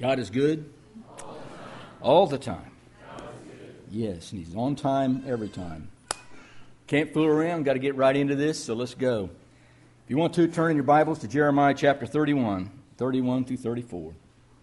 God is good all the time. Yes, and He's on time every time. Can't fool around, got to get right into this, so let's go. If you want to, turn in your Bibles to Jeremiah chapter 31 through 34.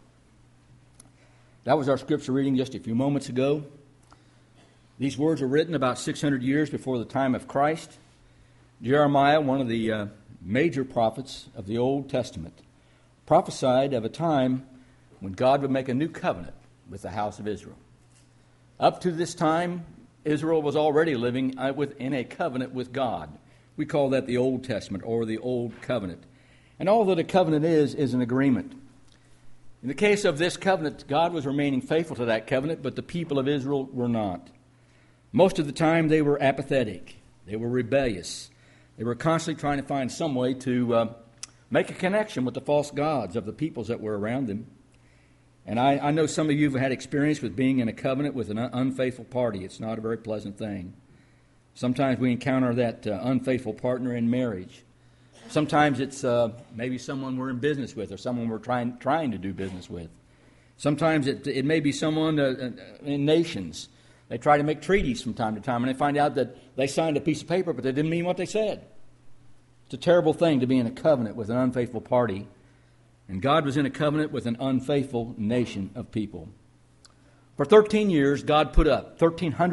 That was our scripture reading just a few moments ago. These words were written about 600 years before the time of Christ. Jeremiah, one of the major prophets of the Old Testament, prophesied of a time when God would make a new covenant with the house of Israel. Up to this time, Israel was already living in a covenant with God. We call that the Old Testament or the Old Covenant. And all that a covenant is an agreement. In the case of this covenant, God was remaining faithful to that covenant, but the people of Israel were not. Most of the time, they were apathetic. They were rebellious. They were constantly trying to find some way to make a connection with the false gods of the peoples that were around them. And I know some of you have had experience with being in a covenant with an unfaithful party. It's not a very pleasant thing. Sometimes we encounter that unfaithful partner in marriage. Sometimes it's maybe someone we're in business with or someone we're trying to do business with. Sometimes it may be someone in nations. They try to make treaties from time to time, and they find out that they signed a piece of paper, but they didn't mean what they said. It's a terrible thing to be in a covenant with an unfaithful party. And God was in a covenant with an unfaithful nation of people. For 1300 years, God put up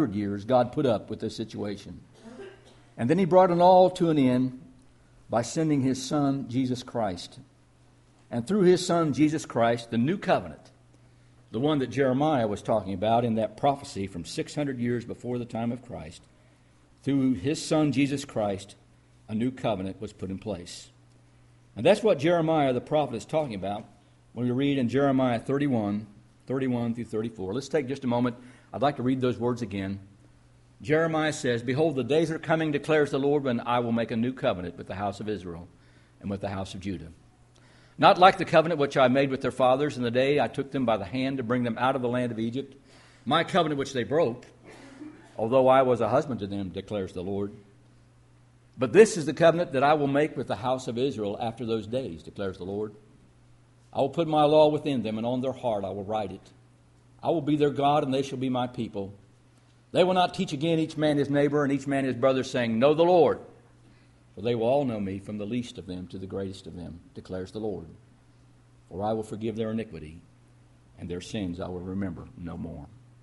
with this situation. And then He brought it all to an end by sending His Son, Jesus Christ. And through His Son, Jesus Christ, the new covenant, the one that Jeremiah was talking about in that prophecy from 600 years before the time of Christ, through His Son, Jesus Christ, a new covenant was put in place. And that's what Jeremiah the prophet is talking about when we read in Jeremiah 31 through 34. Let's take just a moment. I'd like to read those words again. Jeremiah says, "Behold, the days are coming, declares the Lord, when I will make a new covenant with the house of Israel and with the house of Judah. Not like the covenant which I made with their fathers in the day I took them by the hand to bring them out of the land of Egypt, my covenant which they broke, although I was a husband to them, declares the Lord. But this is the covenant that I will make with the house of Israel after those days, declares the Lord. I will put my law within them, and on their heart I will write it. I will be their God, and they shall be my people. They will not teach again each man his neighbor and each man his brother, saying, Know the Lord. For they will all know me, from the least of them to the greatest of them, declares the Lord. For I will forgive their iniquity, and their sins I will remember no more."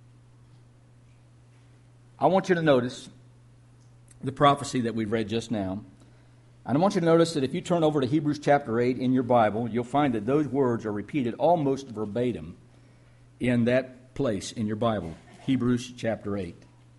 I want you to notice the prophecy that we've read just now. And I want you to notice that if you turn over to Hebrews chapter 8 in your Bible, you'll find that those words are repeated almost verbatim in that place in your Bible, Hebrews chapter 8.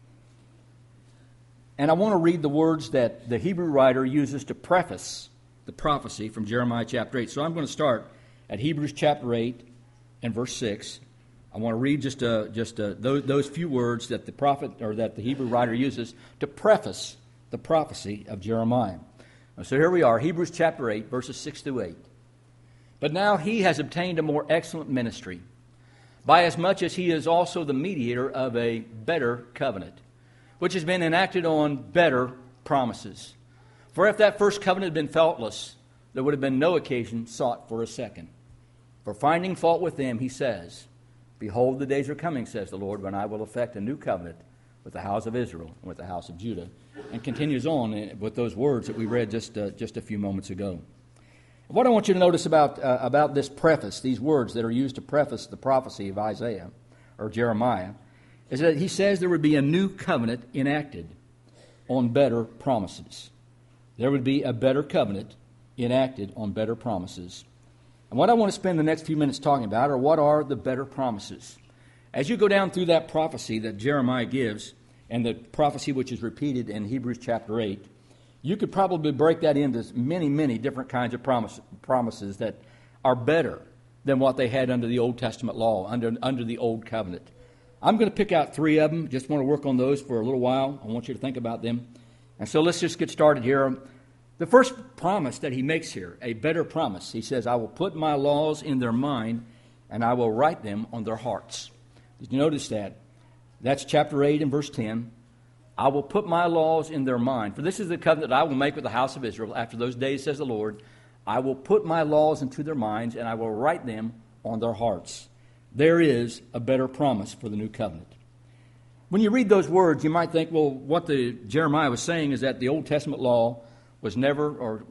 And I want to read the words that the Hebrew writer uses to preface the prophecy from Jeremiah chapter 8. So I'm going to start at Hebrews chapter 8 and verse 6. I want to read just those few words that the prophet or that the Hebrew writer uses to preface the prophecy of Jeremiah. So here we are, Hebrews chapter 8, verses 6 through 8. "But now He has obtained a more excellent ministry, by as much as He is also the mediator of a better covenant, which has been enacted on better promises. For if that first covenant had been faultless, there would have been no occasion sought for a second. For finding fault with them, He says, Behold, the days are coming, says the Lord, when I will effect a new covenant with the house of Israel and with the house of Judah." And continues on with those words that we read just a few moments ago. What I want you to notice about this preface, these words that are used to preface the prophecy of Isaiah or Jeremiah, is that he says there would be a new covenant enacted on better promises. There would be a better covenant enacted on better promises. And what I want to spend the next few minutes talking about are what are the better promises. As you go down through that prophecy that Jeremiah gives and the prophecy which is repeated in Hebrews chapter 8, you could probably break that into many, many different kinds of promises that are better than what they had under the Old Testament law, under the Old Covenant. I'm going to pick out three of them. Just want to work on those for a little while. I want you to think about them. And so let's just get started here. The first promise that he makes here, a better promise, he says, I will put my laws in their mind and I will write them on their hearts. Did you notice that? That's chapter 8 and verse 10. I will put my laws in their mind. For this is the covenant that I will make with the house of Israel. After those days, says the Lord, I will put my laws into their minds and I will write them on their hearts. there is a better promise for the new covenant. When you read those words, you might think, well, what Jeremiah was saying is that the Old Testament law was never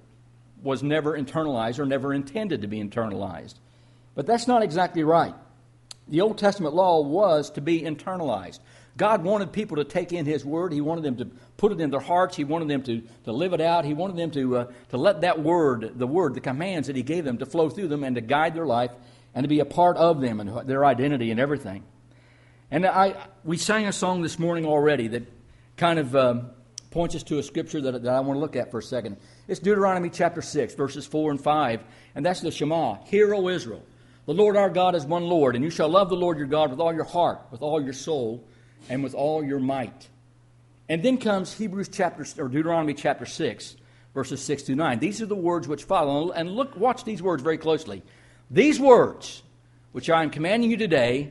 internalized or never intended to be internalized. But that's not exactly right. The Old Testament law was to be internalized. God wanted people to take in His Word. He wanted them to put it in their hearts. He wanted them to live it out. He wanted them to let that Word, the commands that He gave them, to flow through them and to guide their life and to be a part of them and their identity and everything. And we sang a song this morning already that kind of points us to a scripture that I want to look at for a second. It's Deuteronomy chapter 6, verses 4 and 5, and that's the Shema. Hear, O Israel, the Lord our God is one Lord, and you shall love the Lord your God with all your heart, with all your soul, and with all your might. And then comes Deuteronomy chapter 6, verses 6 to 9. These are the words which follow, and watch these words very closely. These words, which I am commanding you today,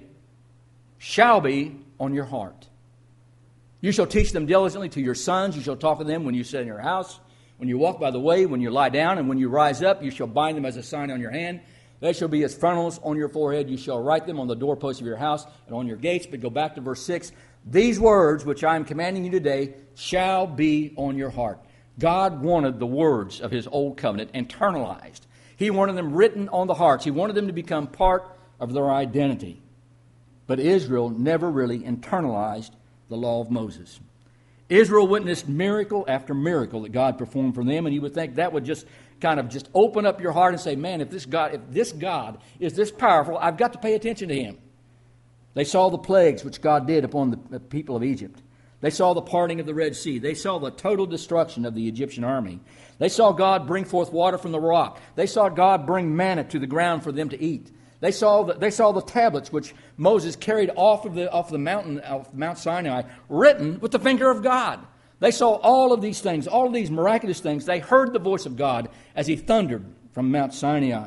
shall be on your heart. You shall teach them diligently to your sons. You shall talk of them when you sit in your house, when you walk by the way, when you lie down, and when you rise up. You shall bind them as a sign on your hand. They shall be as frontals on your forehead. You shall write them on the doorposts of your house and on your gates. But go back to verse 6. These words, which I am commanding you today, shall be on your heart. God wanted the words of His old covenant internalized. He wanted them written on the hearts. He wanted them to become part of their identity. But Israel never really internalized the law of Moses. Israel witnessed miracle after miracle that God performed for them, and you would think that would just kind of just open up your heart and say, man, if this God is this powerful, I've got to pay attention to Him. They saw the plagues which God did upon the people of Egypt. They saw the parting of the Red Sea. They saw the total destruction of the Egyptian army. They saw God bring forth water from the rock. They saw God bring manna to the ground for them to eat. They saw the tablets which Moses carried off the mountain of Mount Sinai, written with the finger of God. They saw all of these things, all of these miraculous things. They heard the voice of God as He thundered from Mount Sinai.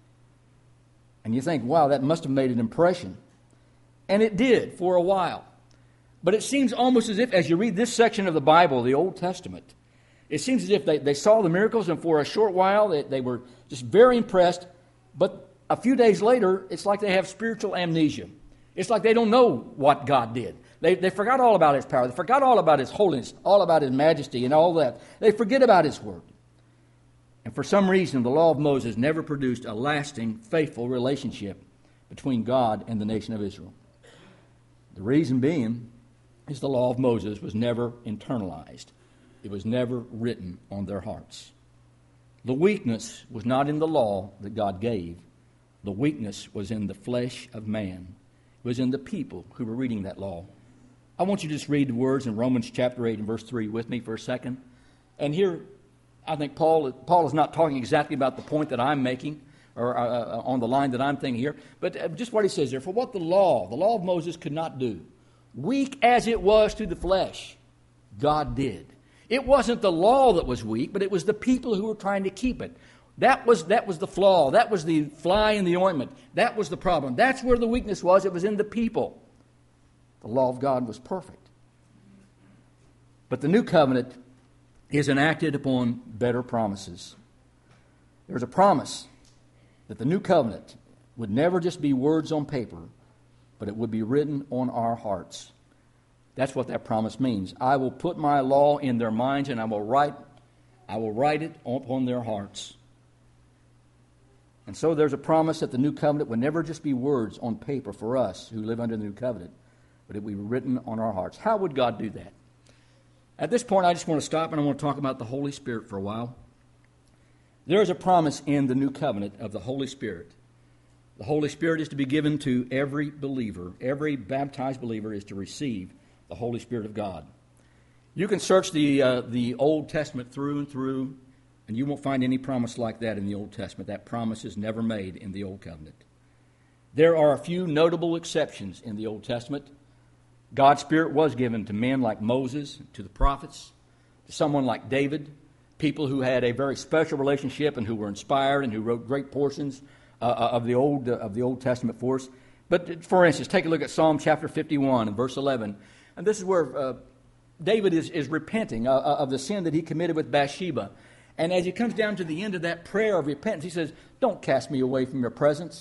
And you think, wow, that must have made an impression. And it did for a while. But it seems almost as if, as you read this section of the Bible, the Old Testament, it seems as if they saw the miracles, and for a short while they were just very impressed. But a few days later, it's like they have spiritual amnesia. It's like they don't know what God did. They forgot all about His power. They forgot all about His holiness, all about His majesty and all that. They forget about His word. And for some reason, the law of Moses never produced a lasting, faithful relationship between God and the nation of Israel. The reason being is the law of Moses was never internalized. It was never written on their hearts. The weakness was not in the law that God gave. The weakness was in the flesh of man. It was in the people who were reading that law. I want you to just read the words in Romans chapter 8 and verse 3 with me for a second. And here, I think Paul is not talking exactly about the point that I'm making, or on the line that I'm thinking here, but just what he says there. For what the law of Moses could not do, weak as it was to the flesh, God did. It wasn't the law that was weak, but it was the people who were trying to keep it. That was the flaw. That was the fly in the ointment. That was the problem. That's where the weakness was. It was in the people. The law of God was perfect. But the new covenant is enacted upon better promises. There's a promise that the new covenant would never just be words on paper, but it would be written on our hearts. That's what that promise means. I will put my law in their minds, and I will write it upon their hearts. And so there's a promise that the new covenant would never just be words on paper for us who live under the new covenant, but it would be written on our hearts. How would God do that? At this point, I just want to stop and I want to talk about the Holy Spirit for a while. There is a promise in the new covenant of the Holy Spirit. The Holy Spirit is to be given to every believer. Every baptized believer is to receive the Holy Spirit of God. You can search the Old Testament through and through, and you won't find any promise like that in the Old Testament. That promise is never made in the Old Covenant. There are a few notable exceptions in the Old Testament. God's Spirit was given to men like Moses, to the prophets, to someone like David, people who had a very special relationship and who were inspired and who wrote great portions of the Old Testament for us. But for instance, take a look at Psalm chapter 51 and verse 11. And this is where David is repenting of the sin that he committed with Bathsheba. And as he comes down to the end of that prayer of repentance, he says, "Don't cast me away from your presence."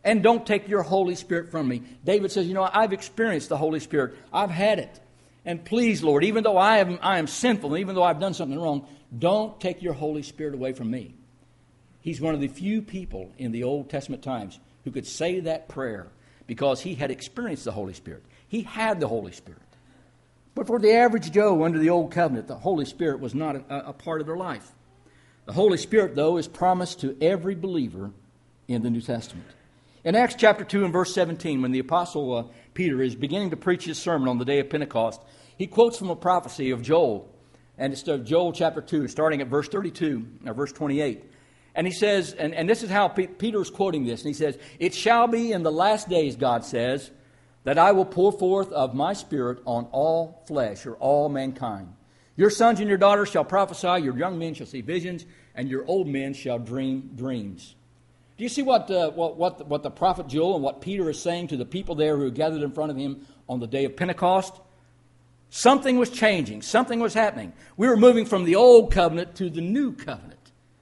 And don't take your Holy Spirit from me. David says, I've experienced the Holy Spirit. I've had it. And please, Lord, even though I am sinful, even though I've done something wrong, don't take your Holy Spirit away from me. He's one of the few people in the Old Testament times who could say that prayer because he had experienced the Holy Spirit. He had the Holy Spirit. But for the average Joe under the Old Covenant, the Holy Spirit was not a part of their life. The Holy Spirit, though, is promised to every believer in the New Testament. In Acts chapter 2 and verse 17, when the Apostle Peter is beginning to preach his sermon on the day of Pentecost, he quotes from a prophecy of Joel. And it's Joel chapter 2, starting at verse 32, or verse 28. And he says, and this is how Peter is quoting this, and he says, "It shall be in the last days, God says, that I will pour forth of my Spirit on all flesh," or all mankind. "Your sons and your daughters shall prophesy, your young men shall see visions, and your old men shall dream dreams." Do you see what the prophet Joel and what Peter is saying to the people there who gathered in front of him on the day of Pentecost? Something was changing. Something was happening. We were moving from the old covenant to the new covenant.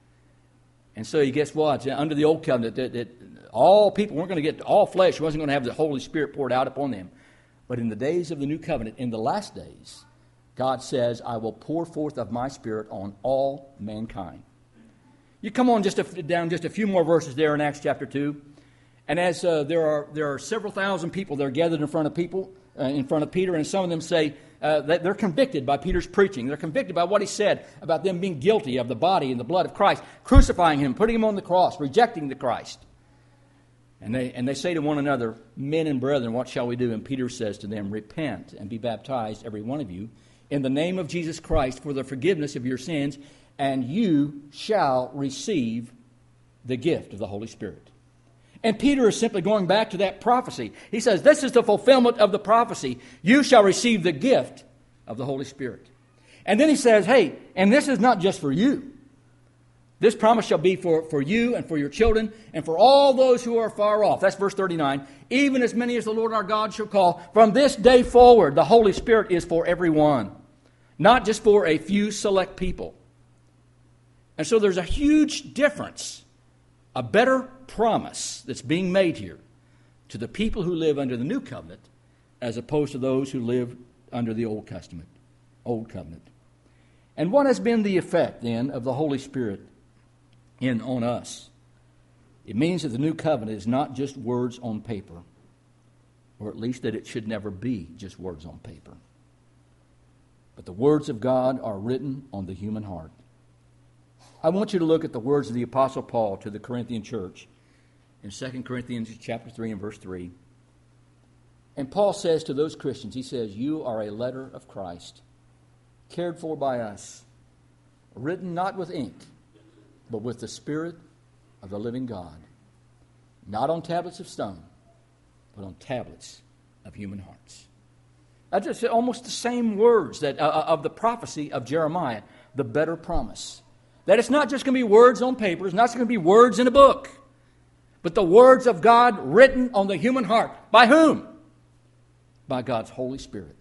And so you guess what? Under the old covenant, that all people weren't going to get, all flesh wasn't going to have the Holy Spirit poured out upon them. But in the days of the new covenant, in the last days, God says, "I will pour forth of my Spirit on all mankind." You come on down just a few more verses there in Acts chapter 2. And as there are several thousand people that are gathered in front of Peter, and some of them say that they're convicted by Peter's preaching. They're convicted by what he said about them being guilty of the body and the blood of Christ, crucifying him, putting him on the cross, rejecting the Christ. And they say to one another, "Men and brethren, what shall we do?" And Peter says to them, "Repent and be baptized, every one of you, in the name of Jesus Christ for the forgiveness of your sins, and you shall receive the gift of the Holy Spirit." And Peter is simply going back to that prophecy. He says, this is the fulfillment of the prophecy. You shall receive the gift of the Holy Spirit. And then he says, hey, and this is not just for you. This promise shall be for you and for your children and for all those who are far off. That's verse 39. Even as many as the Lord our God shall call. From this day forward, the Holy Spirit is for everyone, not just for a few select people. And so there's a huge difference, a better promise that's being made here to the people who live under the new covenant as opposed to those who live under the Old covenant. And what has been the effect then of the Holy Spirit on us? It means that the new covenant is not just words on paper, or at least that it should never be just words on paper. But the words of God are written on the human heart. I want you to look at the words of the Apostle Paul to the Corinthian church in 2 Corinthians chapter 3 and verse 3. And Paul says to those Christians, he says, "You are a letter of Christ, cared for by us, written not with ink, but with the Spirit of the living God, not on tablets of stone, but on tablets of human hearts." That's just almost the same words that of the prophecy of Jeremiah, the better promise. That it's not just going to be words on paper, it's not just going to be words in a book, but the words of God written on the human heart. By whom? By God's Holy Spirit.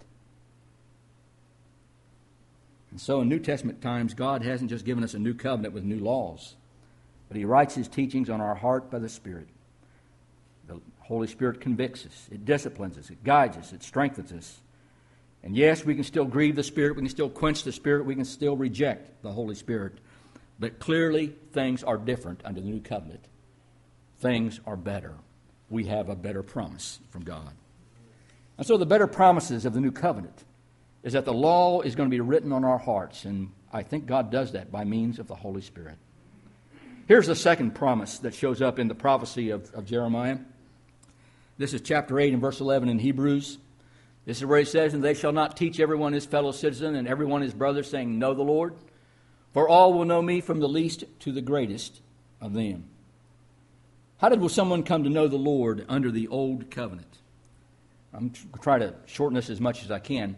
And so in New Testament times, God hasn't just given us a new covenant with new laws, but He writes His teachings on our heart by the Spirit. The Holy Spirit convicts us, it disciplines us, it guides us, it strengthens us. And yes, we can still grieve the Spirit, we can still quench the Spirit, we can still reject the Holy Spirit. But clearly, things are different under the new covenant. Things are better. We have a better promise from God. And so the better promises of the new covenant is that the law is going to be written on our hearts, and I think God does that by means of the Holy Spirit. Here's the second promise that shows up in the prophecy of Jeremiah. This is chapter 8 and verse 11 in Hebrews. This is where he says, "And they shall not teach everyone his fellow citizen and everyone his brother, saying, Know the Lord. For all will know me from the least to the greatest of them." How did someone come to know the Lord under the old covenant? I'm trying to shorten this as much as I can.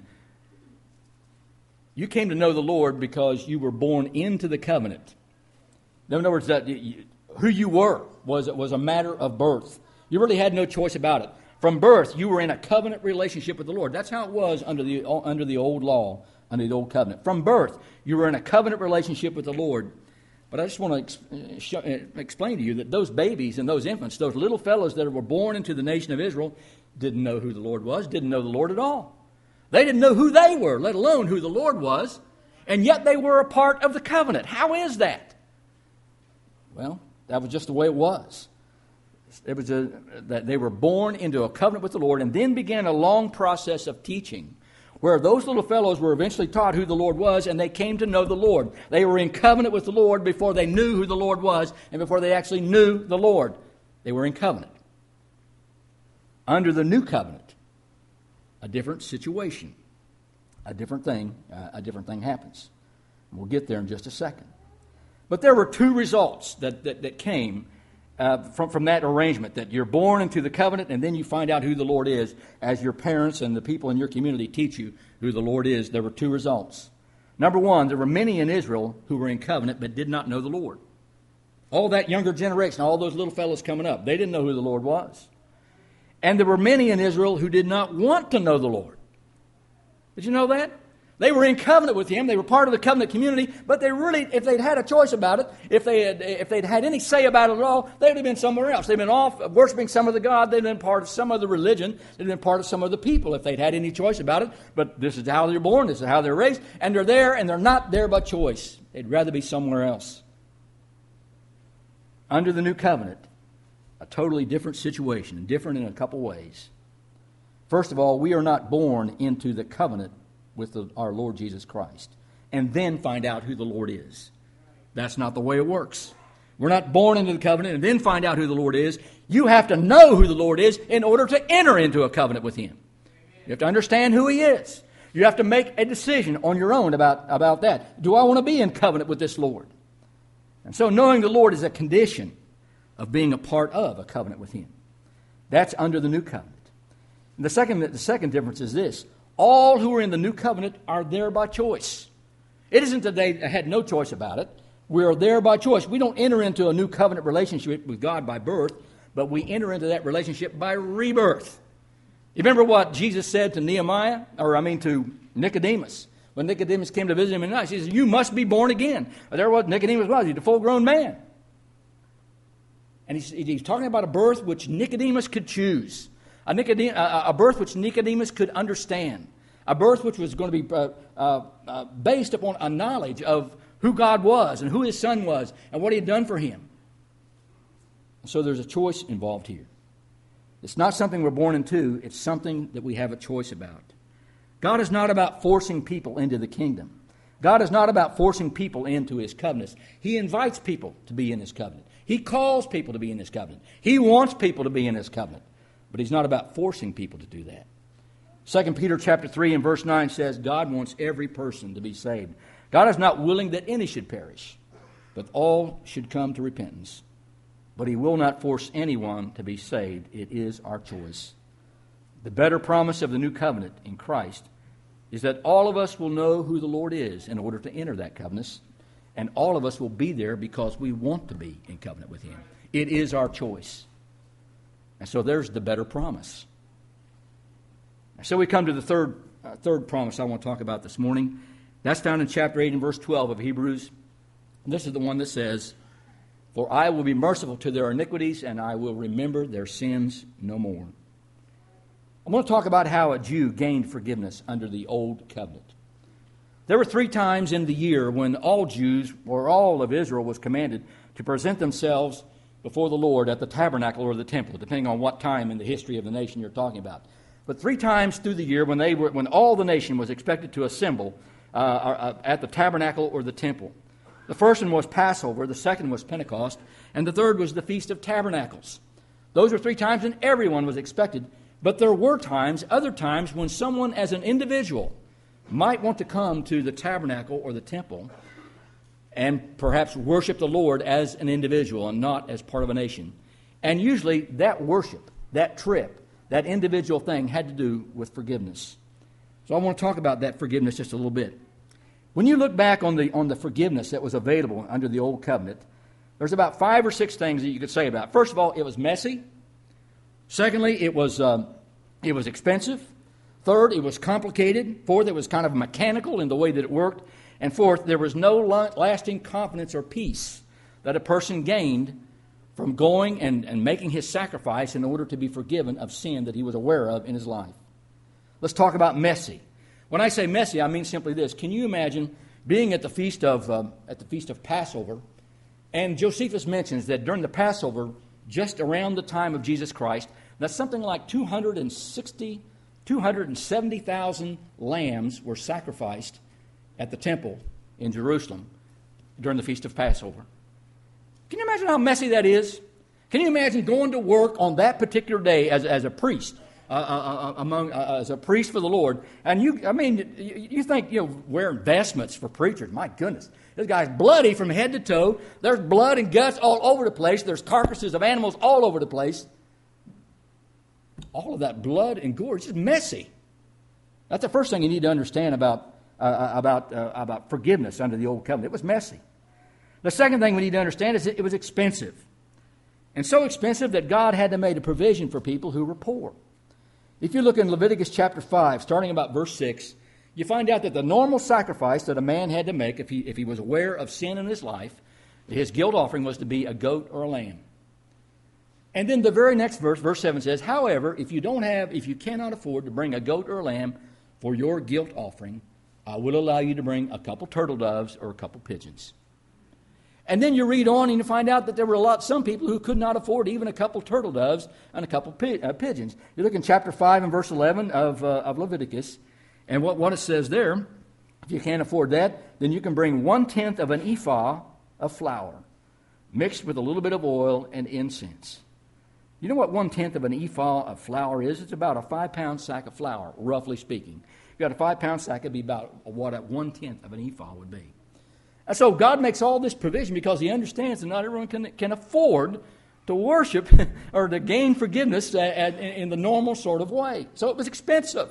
You came to know the Lord because you were born into the covenant. In other words, that who you were was a matter of birth. You really had no choice about it. From birth, you were in a covenant relationship with the Lord. That's how it was under the old law, under the old covenant. From birth, you were in a covenant relationship with the Lord. But I just want to explain to you that those babies and those infants, those little fellows that were born into the nation of Israel, didn't know who the Lord was, didn't know the Lord at all. They didn't know who they were, let alone who the Lord was, and yet they were a part of the covenant. How is that? Well, that was just the way it was. It was that they were born into a covenant with the Lord, and then began a long process of teaching, where those little fellows were eventually taught who the Lord was, and they came to know the Lord. They were in covenant with the Lord before they knew who the Lord was, and before they actually knew the Lord. They were in covenant. Under the new covenant, a different situation, a different thing happens. We'll get there in just a second. But there were two results that came from that arrangement, that you're born into the covenant and then you find out who the Lord is as your parents and the people in your community teach you who the Lord is. There were two results. Number one, there were many in Israel who were in covenant but did not know the Lord. All that younger generation, all those little fellows coming up, they didn't know who the Lord was. And there were many in Israel who did not want to know the Lord. Did you know that? They were in covenant with Him. They were part of the covenant community. But they really, if they'd had a choice about it, if they'd had any say about it at all, they'd have been somewhere else. They'd been off worshiping some other god. They'd been part of some other religion. They'd been part of some other people if they'd had any choice about it. But this is how they're born. This is how they're raised. And they're there, and they're not there by choice. They'd rather be somewhere else. Under the new covenant, a totally different situation, and different in a couple ways. First of all, we are not born into the covenant with our Lord Jesus Christ and then find out who the Lord is. That's not the way it works. We're not born into the covenant and then find out who the Lord is. You have to know who the Lord is in order to enter into a covenant with Him. You have to understand who He is. You have to make a decision on your own about that. Do I want to be in covenant with this Lord? And so knowing the Lord is a condition of being a part of a covenant with Him. That's under the new covenant. And the second difference is this. All who are in the new covenant are there by choice. It isn't that they had no choice about it. We are there by choice. We don't enter into a new covenant relationship with God by birth, but we enter into that relationship by rebirth. You remember what Jesus said to to Nicodemus. When Nicodemus came to visit him at night, he said, "You must be born again." There was Nicodemus was. He's a full-grown man. And he's talking about a birth which Nicodemus could choose. A birth which Nicodemus could understand. A birth which was going to be based upon a knowledge of who God was and who His Son was and what He had done for him. So there's a choice involved here. It's not something we're born into. It's something that we have a choice about. God is not about forcing people into the kingdom. God is not about forcing people into His covenants. He invites people to be in His covenant. He calls people to be in His covenant. He wants people to be in His covenant. But He's not about forcing people to do that. 2 Peter chapter 3 and verse 9 says, God wants every person to be saved. God is not willing that any should perish, but all should come to repentance. But He will not force anyone to be saved. It is our choice. The better promise of the new covenant in Christ is that all of us will know who the Lord is in order to enter that covenant, and all of us will be there because we want to be in covenant with Him. It is our choice. And so there's the better promise. So we come to the third promise I want to talk about this morning. That's found in chapter 8 and verse 12 of Hebrews. And this is the one that says, "For I will be merciful to their iniquities, and I will remember their sins no more." I want to talk about how a Jew gained forgiveness under the old covenant. There were 3 times in the year when all Jews, or all of Israel, was commanded to present themselves before the Lord at the tabernacle or the temple, depending on what time in the history of the nation you're talking about. But 3 times through the year when all the nation was expected to assemble at the tabernacle or the temple. The first one was Passover, the second was Pentecost, and the third was the Feast of Tabernacles. Those were 3 times when everyone was expected, but there were other times when someone as an individual might want to come to the tabernacle or the temple and perhaps worship the Lord as an individual and not as part of a nation. And usually that worship, that trip, that individual thing had to do with forgiveness. So I want to talk about that forgiveness just a little bit. When you look back on the forgiveness that was available under the old covenant, there's about 5 or 6 things that you could say about it. First of all, it was messy. Secondly, it was expensive. Third, it was complicated. Fourth, it was kind of mechanical in the way that it worked. And fourth, there was no lasting confidence or peace that a person gained from going and making his sacrifice in order to be forgiven of sin that he was aware of in his life. Let's talk about messy. When I say messy, I mean simply this. Can you imagine being at the feast of Passover, and Josephus mentions that during the Passover, just around the time of Jesus Christ, that something like 270,000 lambs were sacrificed at the temple in Jerusalem during the Feast of Passover. Can you imagine how messy that is? Can you imagine going to work on that particular day as a priest, as a priest for the Lord? And you think, wearing vestments for preachers. My goodness. This guy's bloody from head to toe. There's blood and guts all over the place. There's carcasses of animals all over the place. All of that blood and gore is just messy. That's the first thing you need to understand about forgiveness under the Old Covenant. It was messy. The second thing we need to understand is that it was expensive. And so expensive that God had to make a provision for people who were poor. If you look in Leviticus chapter 5, starting about verse 6, you find out that the normal sacrifice that a man had to make if he was aware of sin in his life, his guilt offering was to be a goat or a lamb. And then the very next verse, verse 7 says, however, if you cannot afford to bring a goat or a lamb for your guilt offering, I will allow you to bring a couple turtle doves or a couple pigeons. And then you read on and you find out that there were some people who could not afford even a couple turtle doves and a couple pigeons. You look in chapter 5 and verse 11 of Leviticus, and what it says there, if you can't afford that, then you can bring 1/10 of an ephah of flour mixed with a little bit of oil and incense. You know what 1/10 of an ephah of flour is? It's about a 5-pound sack of flour, roughly speaking. If you got a 5-pound sack, it'd be about what 1/10 of an ephah would be. And so God makes all this provision because He understands that not everyone can afford to worship or to gain forgiveness in the normal sort of way. So it was expensive.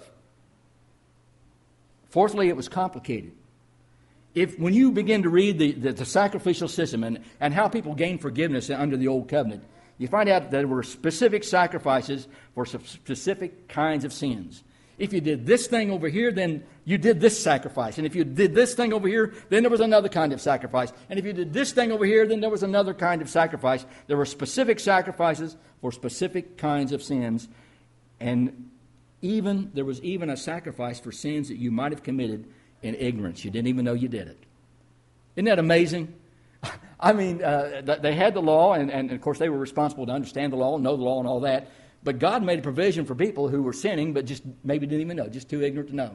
Fourthly, it was complicated. When you begin to read the sacrificial system and how people gain forgiveness under the Old Covenant, you find out that there were specific sacrifices for specific kinds of sins. If you did this thing over here, then you did this sacrifice. And if you did this thing over here, then there was another kind of sacrifice. And if you did this thing over here, then there was another kind of sacrifice. There were specific sacrifices for specific kinds of sins. And there was even a sacrifice for sins that you might have committed in ignorance. You didn't even know you did it. Isn't that amazing? I mean, they had the law, and of course they were responsible to understand the law, know the law and all that. But God made a provision for people who were sinning, but just maybe didn't even know, just too ignorant to know.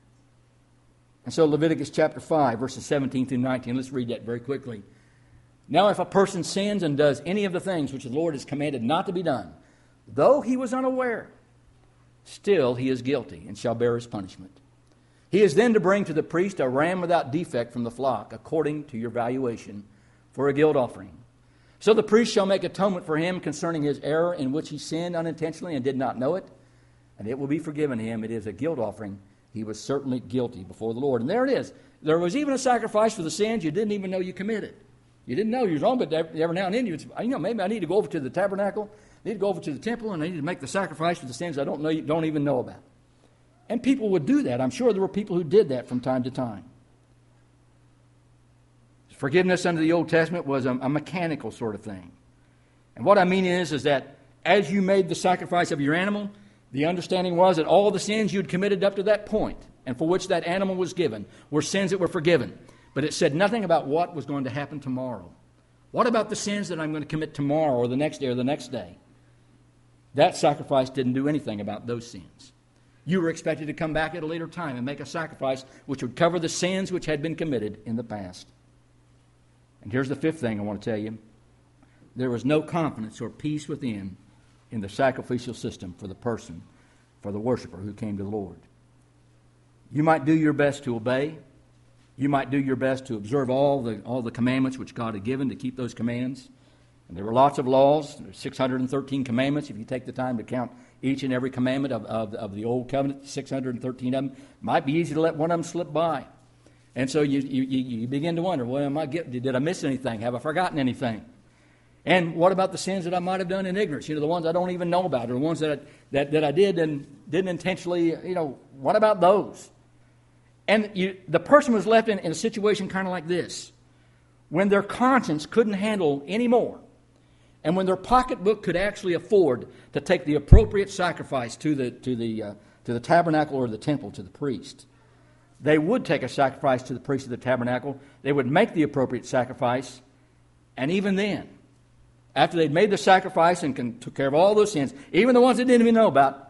And so Leviticus chapter 5, verses 17 through 19, let's read that very quickly. Now if a person sins and does any of the things which the Lord has commanded not to be done, though he was unaware, still he is guilty and shall bear his punishment. He is then to bring to the priest a ram without defect from the flock, according to your valuation, for a guilt offering. So the priest shall make atonement for him concerning his error in which he sinned unintentionally and did not know it, and it will be forgiven him. It is a guilt offering. He was certainly guilty before the Lord. And there it is. There was even a sacrifice for the sins you didn't even know you committed. You didn't know you were wrong, but every now and then maybe I need to go over to the tabernacle, I need to go over to the temple, and I need to make the sacrifice for the sins I don't even know about. And people would do that. I'm sure there were people who did that from time to time. Forgiveness under the Old Testament was a mechanical sort of thing. And what I mean is that as you made the sacrifice of your animal, the understanding was that all the sins you'd committed up to that point and for which that animal was given were sins that were forgiven. But it said nothing about what was going to happen tomorrow. What about the sins that I'm going to commit tomorrow or the next day or the next day? That sacrifice didn't do anything about those sins. You were expected to come back at a later time and make a sacrifice which would cover the sins which had been committed in the past. And here's the fifth thing I want to tell you. There was no confidence or peace within in the sacrificial system for the person, for the worshiper who came to the Lord. You might do your best to obey. You might do your best to observe all the commandments which God had given, to keep those commands. And there were lots of laws. There were 613 commandments. If you take the time to count each and every commandment of the Old Covenant, 613 of them, it might be easy to let one of them slip by. And so you begin to wonder, well, did I miss anything? Have I forgotten anything? And what about the sins that I might have done in ignorance? The ones I don't even know about, or the ones that I did and didn't intentionally, what about those? And the person was left in a situation kind of like this, when their conscience couldn't handle any more, and when their pocketbook could actually afford to take the appropriate sacrifice to the tabernacle or the temple, to the priest. They would take a sacrifice to the priest of the tabernacle. They would make the appropriate sacrifice, and even then, after they'd made the sacrifice and took care of all those sins, even the ones they didn't even know about,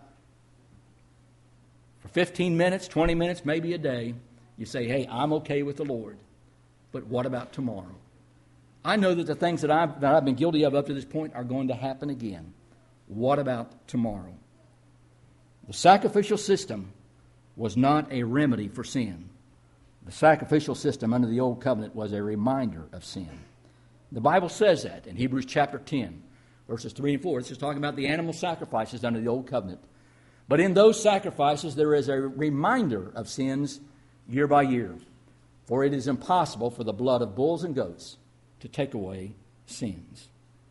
for 15 minutes, 20 minutes, maybe a day, you say, hey, I'm okay with the Lord, but what about tomorrow? I know that the things that I've been guilty of up to this point are going to happen again. What about tomorrow? The sacrificial system was not a remedy for sin. The sacrificial system under the Old Covenant was a reminder of sin. The Bible says that in Hebrews chapter 10, verses 3 and 4. This is talking about the animal sacrifices under the Old Covenant. But in those sacrifices there is a reminder of sins year by year. For it is impossible for the blood of bulls and goats to take away sins.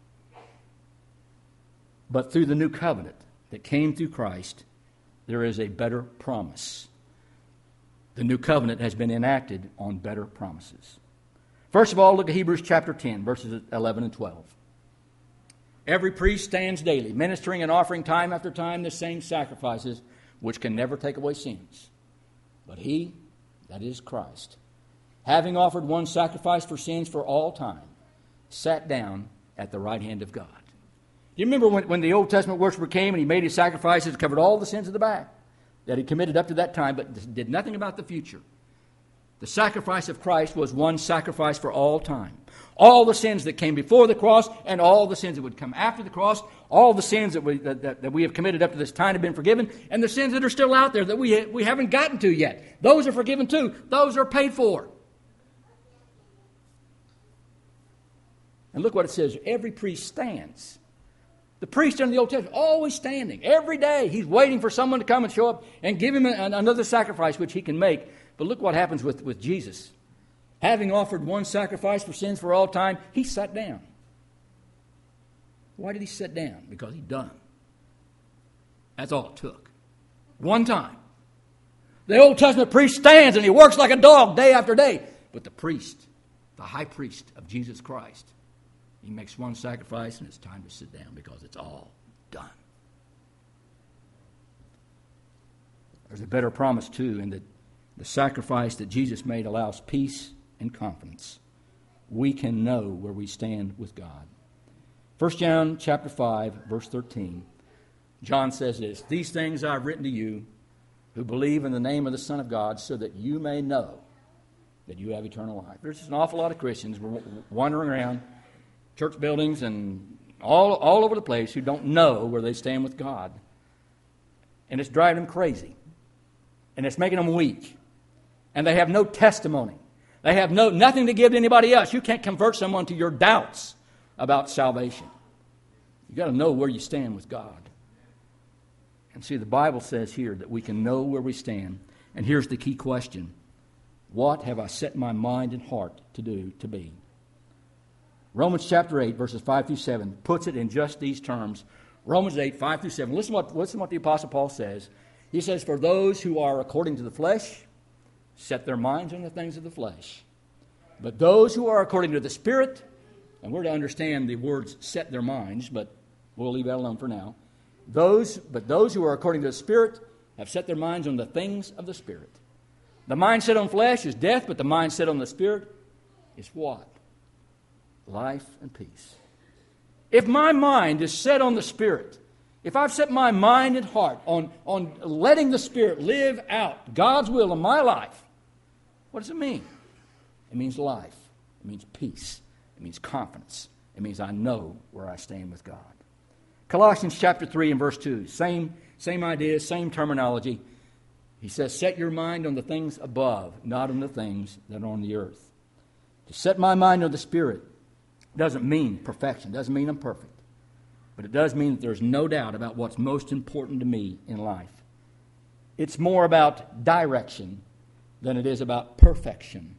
But through the new covenant that came through Christ, there is a better promise. The new covenant has been enacted on better promises. First of all, look at Hebrews chapter 10, verses 11 and 12. Every priest stands daily, ministering and offering time after time the same sacrifices, which can never take away sins. But he, that is Christ, having offered one sacrifice for sins for all time, sat down at the right hand of God. Do you remember when the Old Testament worshiper came and he made his sacrifices, covered all the sins of the back that he committed up to that time, but did nothing about the future? The sacrifice of Christ was one sacrifice for all time. All the sins that came before the cross and all the sins that would come after the cross, all the sins that we have committed up to this time have been forgiven, and the sins that are still out there that we haven't gotten to yet, those are forgiven too. Those are paid for. And look what it says. Every priest stands. The priest in the Old Testament, always standing. Every day he's waiting for someone to come and show up and give him another sacrifice which he can make. But look what happens with Jesus. Having offered one sacrifice for sins for all time, he sat down. Why did he sit down? Because he's done. That's all it took. One time. The Old Testament priest stands and he works like a dog day after day. But the priest, the high priest of Jesus Christ, he makes one sacrifice and it's time to sit down because it's all done. There's a better promise too in that the sacrifice that Jesus made allows peace and confidence. We can know where we stand with God. 1 John chapter 5, verse 13. John says this, "These things I have written to you who believe in the name of the Son of God, so that you may know that you have eternal life." There's just an awful lot of Christians wandering around church buildings and all over the place who don't know where they stand with God. And it's driving them crazy. And it's making them weak. And they have no testimony. They have nothing to give to anybody else. You can't convert someone to your doubts about salvation. You've got to know where you stand with God. And see, the Bible says here that we can know where we stand. And here's the key question. What have I set my mind and heart to do, to be? Romans chapter 8, verses 5 through 7 puts it in just these terms. Romans 8, 5 through 7. Listen what the Apostle Paul says. He says, "For those who are according to the flesh set their minds on the things of the flesh. But those who are according to the Spirit," and we're to understand the words "set their minds," but we'll leave that alone for now. But those who are according to the Spirit have set their minds on the things of the Spirit. The mind set on flesh is death, but the mind set on the Spirit is what? Life and peace. If my mind is set on the Spirit, if I've set my mind and heart on letting the Spirit live out God's will in my life, what does it mean? It means life. It means peace. It means confidence. It means I know where I stand with God. Colossians chapter 3 and verse 2. Same idea, same terminology. He says, "Set your mind on the things above, not on the things that are on the earth." To set my mind on the Spirit doesn't mean perfection. Doesn't mean I'm perfect. But it does mean that there's no doubt about what's most important to me in life. It's more about direction than it is about perfection.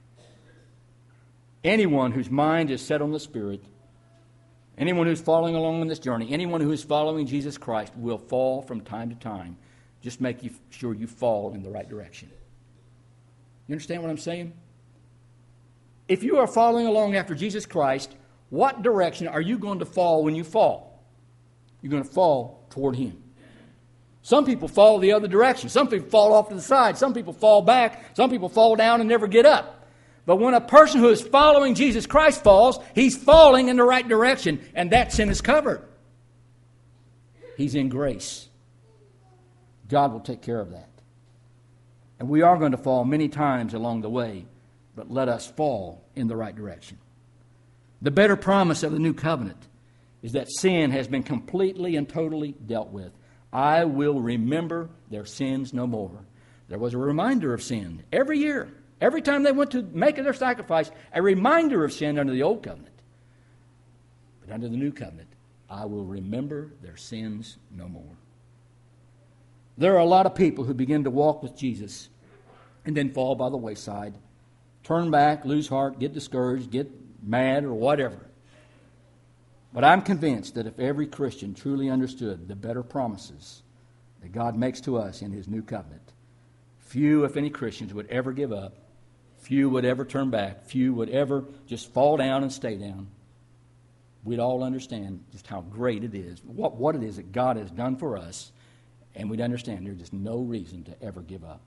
Anyone whose mind is set on the Spirit, anyone who's following along on this journey, anyone who is following Jesus Christ will fall from time to time. Just make sure you fall in the right direction. You understand what I'm saying? If you are following along after Jesus Christ, what direction are you going to fall when you fall? You're going to fall toward Him. Some people fall the other direction. Some people fall off to the side. Some people fall back. Some people fall down and never get up. But when a person who is following Jesus Christ falls, he's falling in the right direction, and that sin is covered. He's in grace. God will take care of that. And we are going to fall many times along the way, but let us fall in the right direction. The better promise of the new covenant is that sin has been completely and totally dealt with. I will remember their sins no more. There was a reminder of sin every year. Every time they went to make their sacrifice, a reminder of sin under the old covenant. But under the new covenant, I will remember their sins no more. There are a lot of people who begin to walk with Jesus and then fall by the wayside, turn back, lose heart, get discouraged, get mad, or whatever. But I'm convinced that if every Christian truly understood the better promises that God makes to us in His new covenant, few, if any, Christians would ever give up. Few would ever turn back. Few would ever just fall down and stay down. We'd all understand just how great it is, what it is that God has done for us, and we'd understand there's just no reason to ever give up.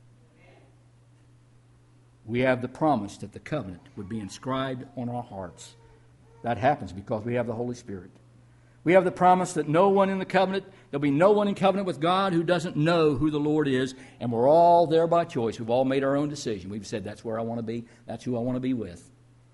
We have the promise that the covenant would be inscribed on our hearts. That happens because we have the Holy Spirit. We have the promise that there'll be no one in covenant with God who doesn't know who the Lord is, and we're all there by choice. We've all made our own decision. We've said, that's where I want to be. That's who I want to be with.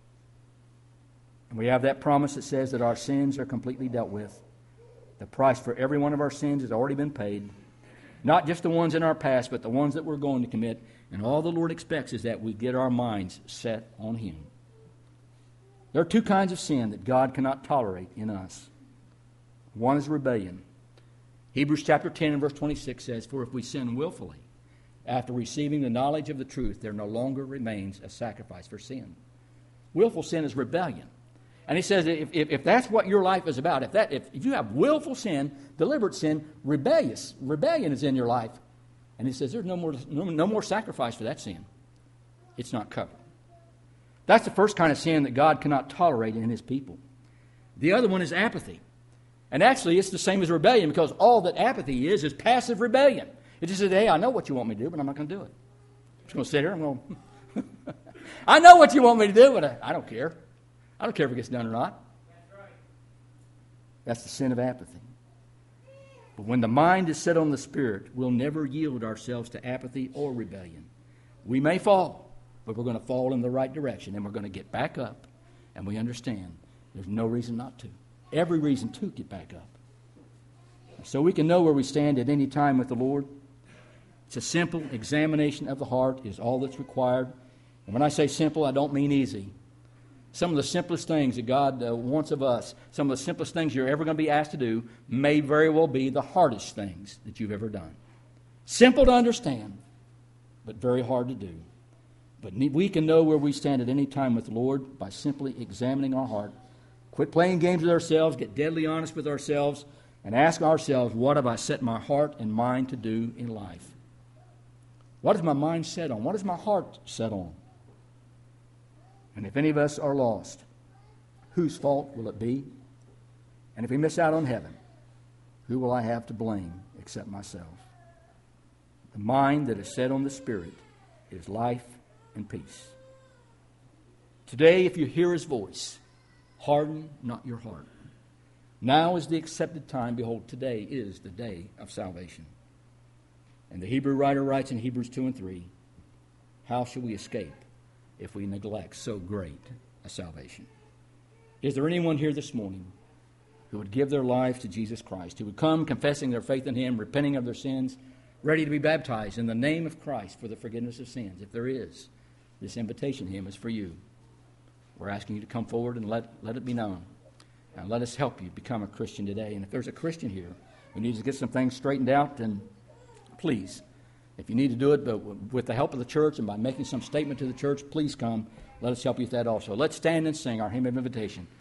And we have that promise that says that our sins are completely dealt with. The price for every one of our sins has already been paid. Not just the ones in our past, but the ones that we're going to commit. And all the Lord expects is that we get our minds set on Him. There are two kinds of sin that God cannot tolerate in us. One is rebellion. Hebrews chapter 10 and verse 26 says, "For if we sin willfully, after receiving the knowledge of the truth, there no longer remains a sacrifice for sin." Willful sin is rebellion. And he says if that's what your life is about, if you have willful sin, deliberate sin, rebellion is in your life, and he says there's no more sacrifice for that sin. It's not covered. That's the first kind of sin that God cannot tolerate in His people. The other one is apathy. And actually, it's the same as rebellion, because all that apathy is passive rebellion. It just says, hey, I know what you want me to do, but I'm not going to do it. I'm just going to sit here. I know what you want me to do, but I don't care. I don't care if it gets done or not. That's right. That's the sin of apathy. But when the mind is set on the Spirit, we'll never yield ourselves to apathy or rebellion. We may fall, but we're going to fall in the right direction, and we're going to get back up, and we understand there's no reason not to. Every reason to get back up. So we can know where we stand at any time with the Lord. It's a simple examination of the heart is all that's required. And when I say simple, I don't mean easy. Some of the simplest things that God wants of us, some of the simplest things you're ever going to be asked to do, may very well be the hardest things that you've ever done. Simple to understand, but very hard to do. But we can know where we stand at any time with the Lord by simply examining our heart. Quit playing games with ourselves, get deadly honest with ourselves, and ask ourselves, what have I set my heart and mind to do in life? What is my mind set on? What is my heart set on? And if any of us are lost, whose fault will it be? And if we miss out on heaven, who will I have to blame except myself? The mind that is set on the Spirit is life and peace. Today, if you hear His voice, harden not your heart. Now is the accepted time. Behold, today is the day of salvation. And the Hebrew writer writes in Hebrews 2 and 3, how shall we escape if we neglect so great a salvation? Is there anyone here this morning who would give their life to Jesus Christ, who would come confessing their faith in Him, repenting of their sins, ready to be baptized in the name of Christ for the forgiveness of sins? If there is, this invitation to Him is for you. We're asking you to come forward and let it be known. And let us help you become a Christian today. And if there's a Christian here who needs to get some things straightened out, then please, if you need to do it, but with the help of the church and by making some statement to the church, please come. Let us help you with that also. Let's stand and sing our hymn of invitation.